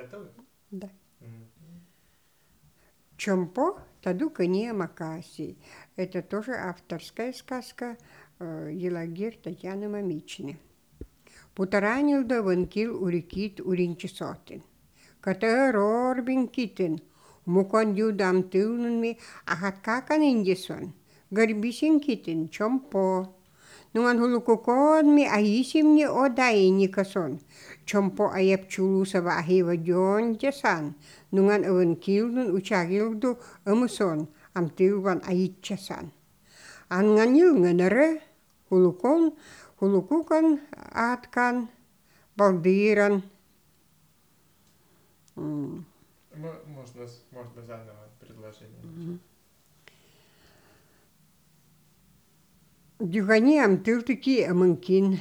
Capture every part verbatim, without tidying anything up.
Готовы? Да. Мгм. Чомпо Тадука не Макаси. Это тоже авторская сказка э, Елагир Татьяны Мамичны. Путаранилда ванкил урикит уринчесотин. Катарор бинкитин. Мукон дюдам тылнми ахаткакан индисон. Гарбисин китин чомпо. Нуан хулукукон ми аисимни одаиникасон. Чомпо аепчулусава ахива дьон жасан. Нуан аван килдун учагилду амусон. Амтилван аитчасан. Анганил нганары хулукон хулукукан аткан балдиран. М. Мо- Можно, с- можно заново предложение начать. Дюгани амтилтики аманкин.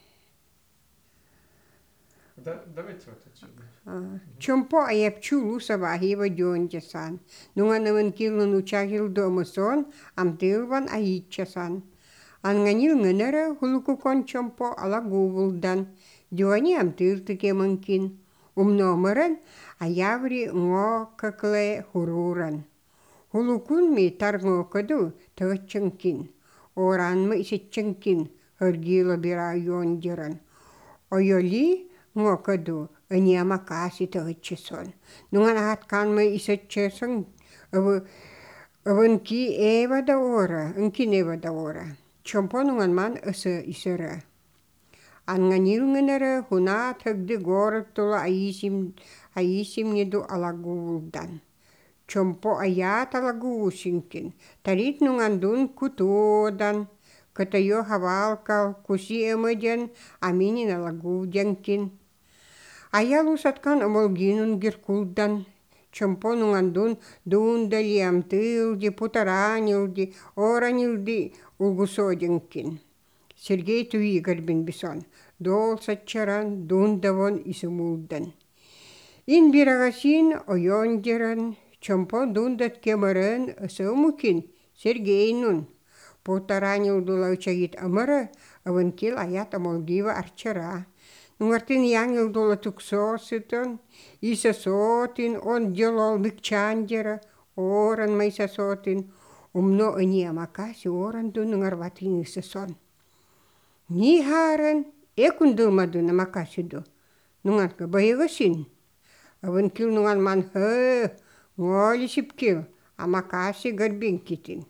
Да, давайте вот отсюда. Чомпо аепчулусава ахива дьон жасан. Нуан аван килдун учагилду амусон. Амтилван аитчасан. Анганил нганары хулукукон чомпо алагувулдан. Дюгани амтилтики аманкин. Умномыран аяври ngo какле хуруран. Хулукун ми таргокаду тагчанкин. Оран ми исичанкин. Хыргила бира йондиран. Ойоли ngokadu anyama kasi tagчесон. Нунган хаткан ми исичесон. Ав аванки эва да ора. Анкин эва да ора. Чомпо нунган ман ысы исыра. Анганилнганары хуна тагды город тула аисим аисимнеду алагуулдан. Чомпо аят алагуусинкин. Тарит нунгандун кутуодан. Катайо хавалкал куси эмэден аминин алагуудянкин. Аялу саткан амолгинун гиркулдан. Чомпо нунгандун дундали амтылди путаранилди оранилди улгусодянкин. Сергей Туи гарбин бисон. Дол сачаран дундавон исумулдан. Ин бирагасин ойондеран. Чомпо дундат кемаран асаумукин. Сергей нун. Путаранил дулаучагит амара. Аванкил аят амолгива арчара. Нунгартин янгил дула туксоситон. Иса сотин он делал микчандера. Оран майса сотин. Умно ани амакаси оран дунунгарватин иса сон. Ни харан экундылмаду намакасиду. Нунганка байгасын. Аванкил нунган ман хэ ngoли сипкил. Амакаси гарбинкитин.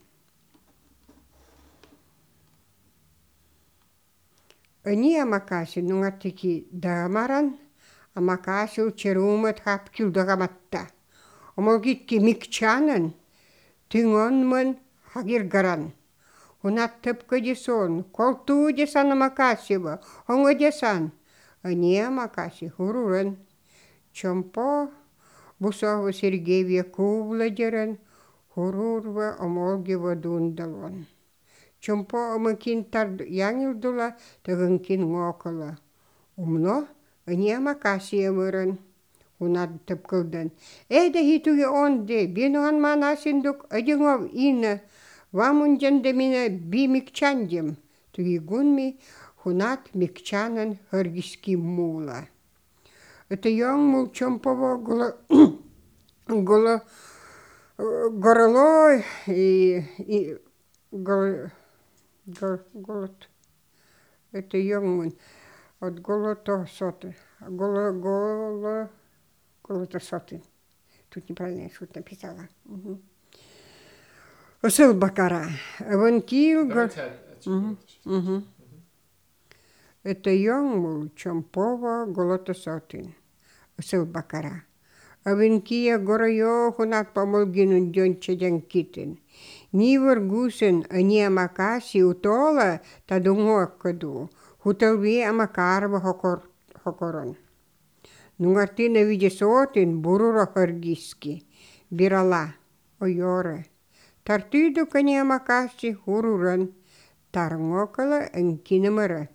Ани амакаси нунгатики дамаран. Амакаси учерумат хапкил дагаматта. Омолгитки микчанан. Тингонман хагиргаран. Хунат тыпка десон, колту десан амакасиба, онго десан. Ани амакаси хуруран. Чомпо бусова Сергееве кувладеран, хурурва омолгива дундалван. Чомпо амакин тард янгилдула, таганкин ngokala. Умно, ани амакаси амыран. Хунат тыпкылдан. Эйда хитуге онде, бинуан манасиндук, адингов ина. Вамунжанды мина би микчандем. Тугигунми хунат микчанан хыргиски мула. Это яң мул чомпова гола гола горлой и и гол гол голод. Это яң мун от голото соты. Гола гола голото соты. Тут неправильно я что-то написала. Угу. Осыл бакара. Аванкил. Давайте от- отсюда Мгм, вот сейчас. мгм. Мгм. Это яңмул чомпова голотосотин. Осыл бакара. Аванкия горойо хунат помолгинун дёнчеден китин. Нивер гусен ани амакаси утола тадунгуаккаду. Хуталви амакарва хокор хокорон. Нунгартина видесотин бурура харгиски. Бирала. Ойоре. Тартыду кани амакаси хуруран. Тарнгокала энкинемара.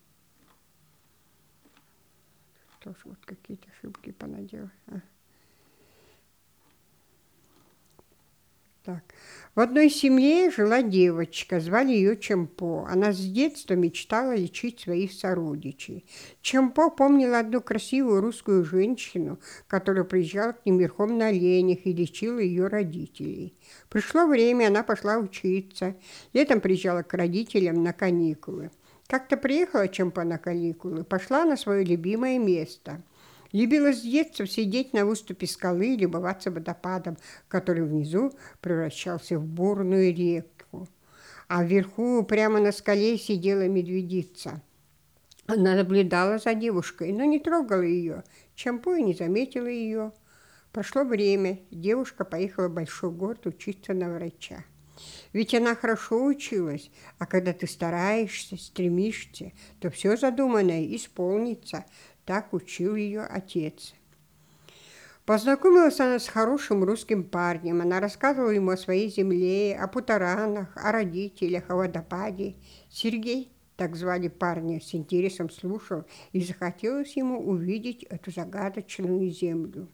Тоже вот какие-то ошибки понаделал. А. Так. В одной семье жила девочка, звали ее Чемпо. Она с детства мечтала лечить своих сородичей. Чемпо помнила одну красивую русскую женщину, которая приезжала к ним верхом на оленях и лечила ее родителей. Пришло время, она пошла учиться. Летом приезжала к родителям на каникулы. Как-то приехала Чемпо на каникулы, пошла на свое любимое место. Любила с детства сидеть на выступе скалы и любоваться водопадом, который внизу превращался в бурную реку. А вверху, прямо на скале, сидела медведица. Она наблюдала за девушкой, но не трогала ее. Чемпо и не заметила ее. Прошло время, девушка поехала в большой город учиться на врача. Ведь она хорошо училась, а когда ты стараешься, стремишься, то все задуманное исполнится. Так учил ее отец. Познакомилась она с хорошим русским парнем. Она рассказывала ему о своей земле, о путаранах, о родителях, о водопаде. Сергей, так звали парня, с интересом слушал, и захотелось ему увидеть эту загадочную землю.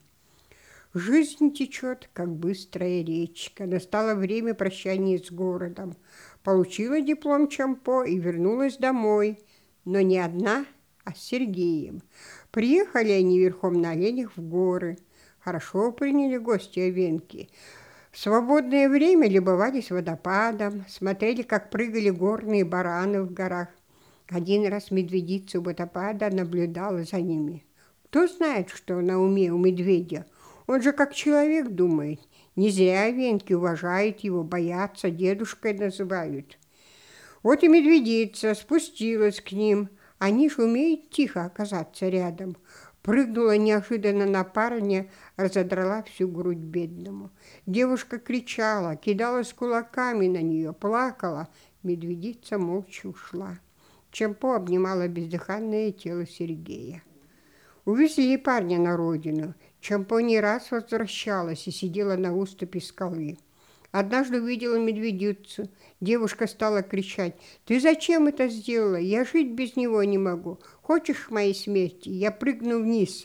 Жизнь течет, как быстрая речка. Настало время прощания с городом. Получила диплом Чемпо и вернулась домой, но не одна, а с Сергеем. Приехали они верхом на оленях в горы. Хорошо приняли гостя Венки. В свободное время любовались водопадом, смотрели, как прыгали горные бараны в горах. Один раз медведица у водопада наблюдала за ними. Кто знает, что на уме у медведя? Он же как человек думает. Не зря венки уважают его, боятся, дедушкой называют. Вот и медведица спустилась к ним. Они ж умеют тихо оказаться рядом. Прыгнула неожиданно на парня, разодрала всю грудь бедному. Девушка кричала, кидалась кулаками на нее, плакала. Медведица молча ушла. Чемпо обнимала бездыханное тело Сергея. Увезли парня на родину. Чемпо не раз возвращалась и сидела на уступе скалы. Однажды увидела медведицу. Девушка стала кричать: «Ты зачем это сделала? Я жить без него не могу. Хочешь моей смерти? Я прыгну вниз».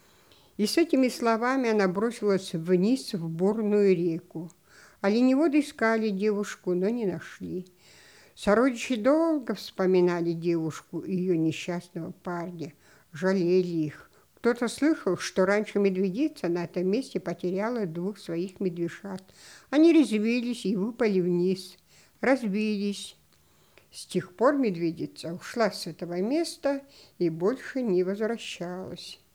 И с этими словами она бросилась вниз в бурную реку. Оленеводы искали девушку, но не нашли. Сородичи долго вспоминали девушку и ее несчастного парня, жалели их. Кто-то слышал, что раньше медведица на этом месте потеряла двух своих медвежат. Они резвились и выпали вниз, разбились. С тех пор медведица ушла с этого места и больше не возвращалась.